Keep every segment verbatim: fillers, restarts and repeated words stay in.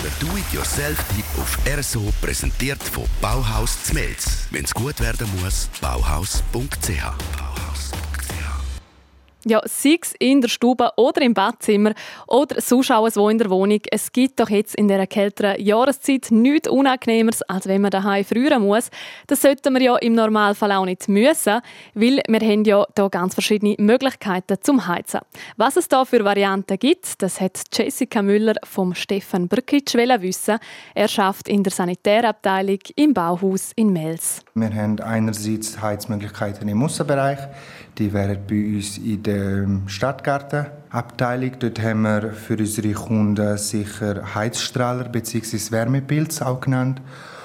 Der Do-it-yourself-Tipp auf R S O präsentiert von Bauhaus Zmelz. Wenn es gut werden muss, bauhaus punkt c h. Ja, sei es in der Stube oder im Badzimmer oder sonst auch so in der Wohnung. Es gibt doch jetzt in dieser kälteren Jahreszeit nichts Unangenehmeres, als wenn man daheim frieren muss. Das sollten wir ja im Normalfall auch nicht müssen, weil wir haben ja hier ganz verschiedene Möglichkeiten zum Heizen. Was es da für Varianten gibt, das hat Jessica Müller vom Stefan Brkic wissen. Er arbeitet in der Sanitärabteilung im Bauhaus in Mels. Wir haben einerseits Heizmöglichkeiten im Aussenbereich. Die wären bei uns in der Stadtgartenabteilung. Dort haben wir für unsere Kunden sicher Heizstrahler bzw. Wärmepilz auch genannt.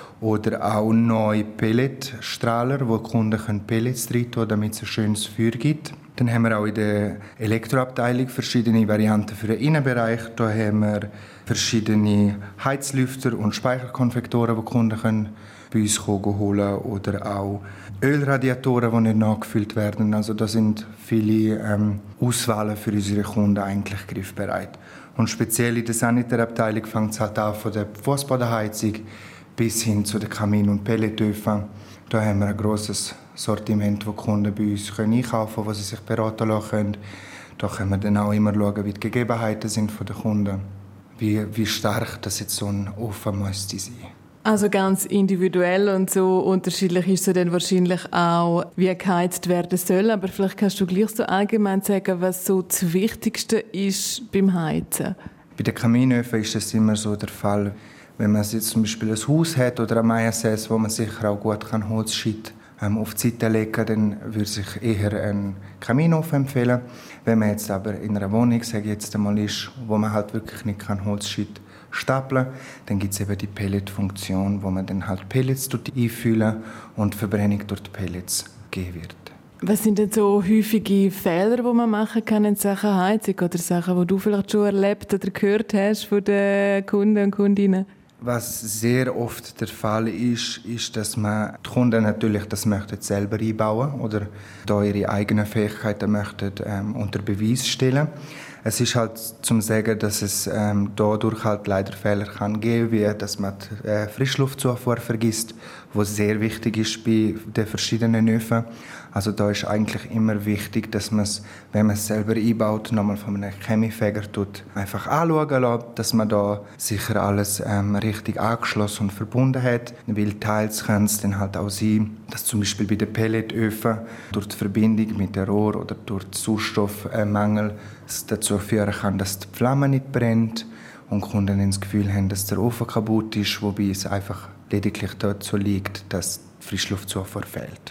Oder auch neue Pelletstrahler, wo die Kunden Pellets rein tun, damit es ein schönes Feuer gibt. Dann haben wir auch in der Elektroabteilung verschiedene Varianten für den Innenbereich. Da haben wir verschiedene Heizlüfter und Speicherkonvektoren, die die Kunden können bei uns holen können. Oder auch Ölradiatoren, die nicht nachgefüllt werden. Also da sind viele ähm, Auswahlen für unsere Kunden eigentlich griffbereit. Und speziell in der Sanitärabteilung fängt es halt an von der Fußbodenheizung bis hin zu den Kamin- und Pelletöfen. Da haben wir ein grosses Sortiment, das die Kunden bei uns einkaufen können, wo sie sich beraten lassen können. Da können wir dann auch immer schauen, wie die Gegebenheiten sind der Kunden, wie, wie stark das jetzt so ein Ofen müsste sein. Also ganz individuell und so unterschiedlich ist es dann wahrscheinlich auch, wie geheizt werden soll. Aber vielleicht kannst du gleich so allgemein sagen, was so das Wichtigste ist beim Heizen. Bei den Kaminöfen ist das immer so der Fall. Wenn man jetzt zum Beispiel ein Haus hat oder ein Meiensäß, wo man sicher auch gut Holzscheit ähm, auf die Seite legen kann, dann würde sich eher ein Kaminofen empfehlen. Wenn man jetzt aber in einer Wohnung, sage ich jetzt einmal, ist, wo man halt wirklich nicht Holzscheit stapeln kann, dann gibt es eben die Pelletfunktion, wo man dann halt Pellets einfüllen und die Verbrennung durch die Pellets geben wird. Was sind denn so häufige Fehler, die man machen kann in Sachen Heizung oder Sachen, die du vielleicht schon erlebt oder gehört hast von den Kunden und Kundinnen? Was sehr oft der Fall ist, ist, dass man die Kunden natürlich das möchten selber einbauen oder da ihre eigenen Fähigkeiten möchten ähm, unter Beweis stellen. Es ist halt zum sagen, dass es ähm, dadurch halt leider Fehler kann geben, wie dass man die äh, Frischluftzufuhr vergisst, was sehr wichtig ist bei den verschiedenen Öfen. Also da ist eigentlich immer wichtig, dass man es, wenn man es selber einbaut, nochmal von einem Chemiefäger tut, einfach anschauen lässt, dass man da sicher alles ähm, richtig angeschlossen und verbunden hat. Weil teils kann es dann halt auch sein, dass zum Beispiel bei den Pelletöfen durch die Verbindung mit dem Rohr oder durch den Sauerstoffmangel es dazu führen kann, dass die Flamme nicht brennt und die Kunden dann das Gefühl haben, dass der Ofen kaputt ist, wobei es einfach lediglich dazu liegt, dass die Frischluftzufuhr fehlt.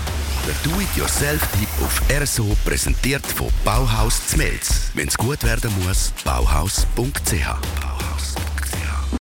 Der Do-it-yourself-Tipp auf R S O präsentiert von Bauhaus Zmelz. Wenn es gut werden muss, bauhaus punkt c h.